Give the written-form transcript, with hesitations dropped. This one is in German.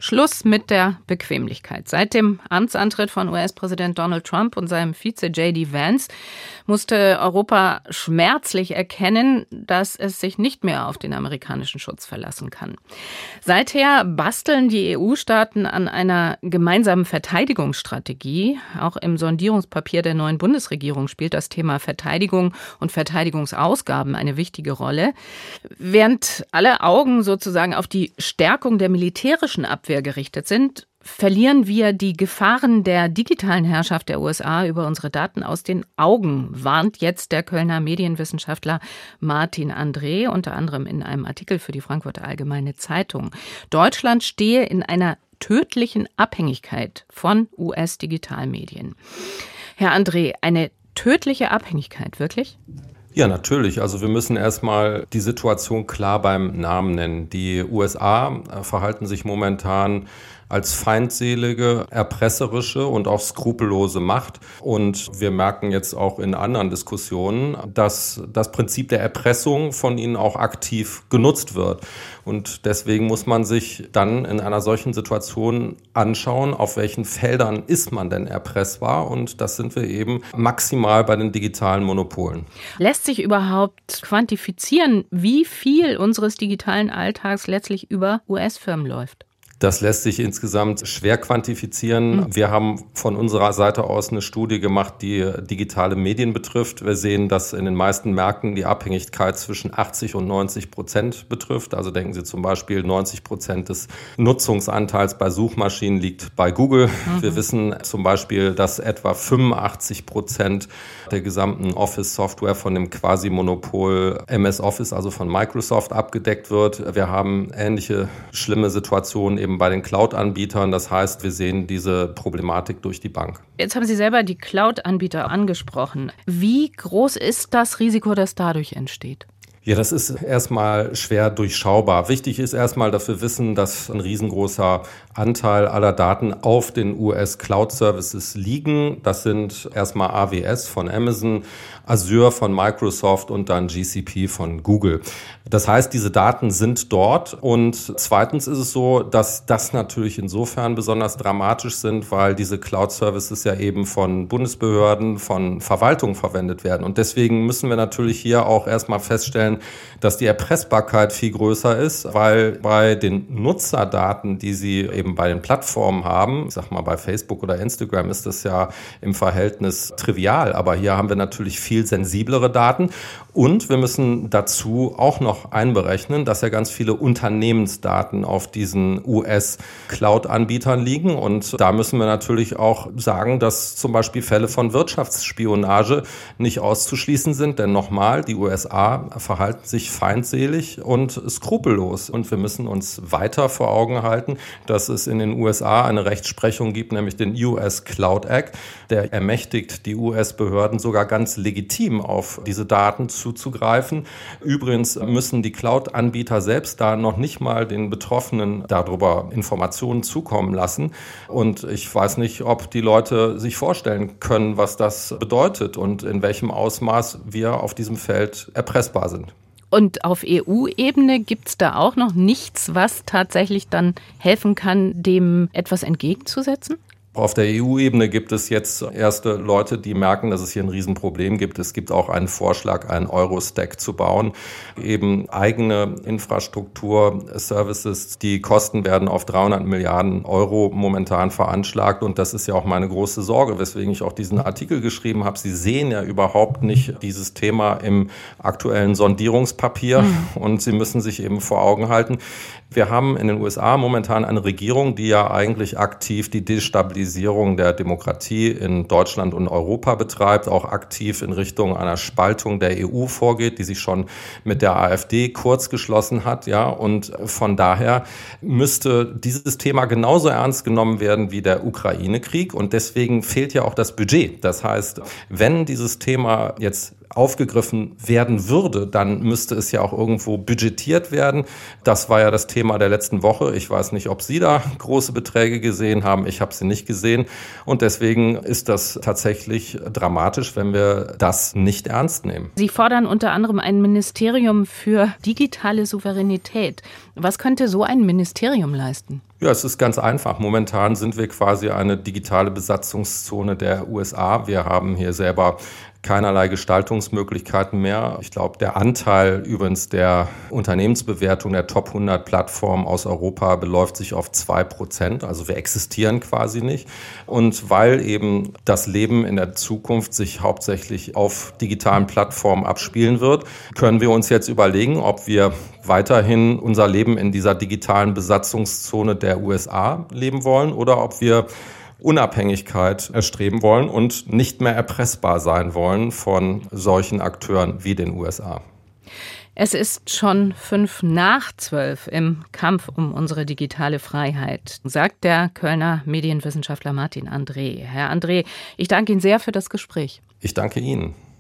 Schluss mit der Bequemlichkeit. Seit dem Amtsantritt von US-Präsident Donald Trump und seinem Vize J.D. Vance musste Europa schmerzlich erkennen, dass es sich nicht mehr auf den amerikanischen Schutz verlassen kann. Seither basteln die EU-Staaten an einer gemeinsamen Verteidigungsstrategie. Auch im Sondierungspapier der neuen Bundesregierung spielt das Thema Verteidigung und Verteidigungsausgaben eine wichtige Rolle. Während alle Augen sozusagen auf die Stärkung der militärischen Abwehr gerichtet sind, verlieren wir die Gefahren der digitalen Herrschaft der USA über unsere Daten aus den Augen, warnt jetzt der Kölner Medienwissenschaftler Martin André, unter anderem in einem Artikel für die Frankfurter Allgemeine Zeitung. Deutschland stehe in einer tödlichen Abhängigkeit von US-Digitalmedien. Herr André, eine tödliche Abhängigkeit, wirklich? Ja, natürlich. Also wir müssen erstmal die Situation klar beim Namen nennen. Die USA verhalten sich momentan als feindselige, erpresserische und auch skrupellose Macht. Und wir merken jetzt auch in anderen Diskussionen, dass das Prinzip der Erpressung von ihnen auch aktiv genutzt wird. Und deswegen muss man sich dann in einer solchen Situation anschauen, auf welchen Feldern ist man denn erpressbar. Und das sind wir eben maximal bei den digitalen Monopolen. Lässt sich überhaupt quantifizieren, wie viel unseres digitalen Alltags letztlich über US-Firmen läuft? Das lässt sich insgesamt schwer quantifizieren. Wir haben von unserer Seite aus eine Studie gemacht, die digitale Medien betrifft. Wir sehen, dass in den meisten Märkten die Abhängigkeit zwischen 80% und 90% betrifft. Also denken Sie zum Beispiel, 90% des Nutzungsanteils bei Suchmaschinen liegt bei Google. Wir wissen zum Beispiel, dass etwa 85% der gesamten Office-Software von dem Quasi-Monopol MS Office, also von Microsoft, abgedeckt wird. Wir haben ähnliche schlimme Situationen eben bei den Cloud-Anbietern. Das heißt, wir sehen diese Problematik durch die Bank. Jetzt haben Sie selber die Cloud-Anbieter angesprochen. Wie groß ist das Risiko, das dadurch entsteht? Ja, das ist erstmal schwer durchschaubar. Wichtig ist erstmal, dass wir wissen, dass ein riesengroßer Anteil aller Daten auf den US-Cloud-Services liegen. Das sind erstmal AWS von Amazon, Azure von Microsoft und dann GCP von Google. Das heißt, diese Daten sind dort. Und zweitens ist es so, dass das natürlich insofern besonders dramatisch sind, weil diese Cloud-Services ja eben von Bundesbehörden, von Verwaltung verwendet werden. Und deswegen müssen wir natürlich hier auch erstmal feststellen, dass die Erpressbarkeit viel größer ist, weil bei den Nutzerdaten, die sie eben bei den Plattformen haben, ich sag mal bei Facebook oder Instagram ist das ja im Verhältnis trivial, aber hier haben wir natürlich viel sensiblere Daten und wir müssen dazu auch noch einberechnen, dass ja ganz viele Unternehmensdaten auf diesen US-Cloud-Anbietern liegen und da müssen wir natürlich auch sagen, dass zum Beispiel Fälle von Wirtschaftsspionage nicht auszuschließen sind, denn nochmal, die USA verhalten sich feindselig und skrupellos. Und wir müssen uns weiter vor Augen halten, dass es in den USA eine Rechtsprechung gibt, nämlich den US Cloud Act, der ermächtigt die US-Behörden sogar ganz legitim auf diese Daten zuzugreifen. Übrigens müssen die Cloud-Anbieter selbst da noch nicht mal den Betroffenen darüber Informationen zukommen lassen. Und ich weiß nicht, ob die Leute sich vorstellen können, was das bedeutet und in welchem Ausmaß wir auf diesem Feld erpressbar sind. Und auf EU-Ebene gibt es da auch noch nichts, was tatsächlich dann helfen kann, dem etwas entgegenzusetzen? Auf der EU-Ebene gibt es jetzt erste Leute, die merken, dass es hier ein Riesenproblem gibt. Es gibt auch einen Vorschlag, einen Euro-Stack zu bauen, eben eigene Infrastruktur, Services. Die Kosten werden auf 300 Milliarden Euro momentan veranschlagt und das ist ja auch meine große Sorge, weswegen ich auch diesen Artikel geschrieben habe. Sie sehen ja überhaupt nicht dieses Thema im aktuellen Sondierungspapier und Sie müssen sich eben vor Augen halten, wir haben in den USA momentan eine Regierung, die ja eigentlich aktiv die Destabilisierung der Demokratie in Deutschland und Europa betreibt, auch aktiv in Richtung einer Spaltung der EU vorgeht, die sich schon mit der AfD kurz geschlossen hat, ja. Und von daher müsste dieses Thema genauso ernst genommen werden wie der Ukraine-Krieg. Und deswegen fehlt ja auch das Budget. Das heißt, wenn dieses Thema jetzt aufgegriffen werden würde, dann müsste es ja auch irgendwo budgetiert werden. Das war ja das Thema der letzten Woche. Ich weiß nicht, ob Sie da große Beträge gesehen haben. Ich habe sie nicht gesehen. Und deswegen ist das tatsächlich dramatisch, wenn wir das nicht ernst nehmen. Sie fordern unter anderem ein Ministerium für digitale Souveränität. Was könnte so ein Ministerium leisten? Ja, es ist ganz einfach. Momentan sind wir quasi eine digitale Besatzungszone der USA. Wir haben hier selber keinerlei Gestaltungsmöglichkeiten mehr. Ich glaube, der Anteil übrigens der Unternehmensbewertung der Top 100 Plattformen aus Europa beläuft sich auf 2%. Also wir existieren quasi nicht. Und weil eben das Leben in der Zukunft sich hauptsächlich auf digitalen Plattformen abspielen wird, können wir uns jetzt überlegen, ob wir weiterhin unser Leben in dieser digitalen Besatzungszone der USA leben wollen oder ob wir Unabhängigkeit erstreben wollen und nicht mehr erpressbar sein wollen von solchen Akteuren wie den USA. Es ist schon 11:55 im Kampf um unsere digitale Freiheit, sagt der Kölner Medienwissenschaftler Martin André. Herr André, ich danke Ihnen sehr für das Gespräch. Ich danke Ihnen.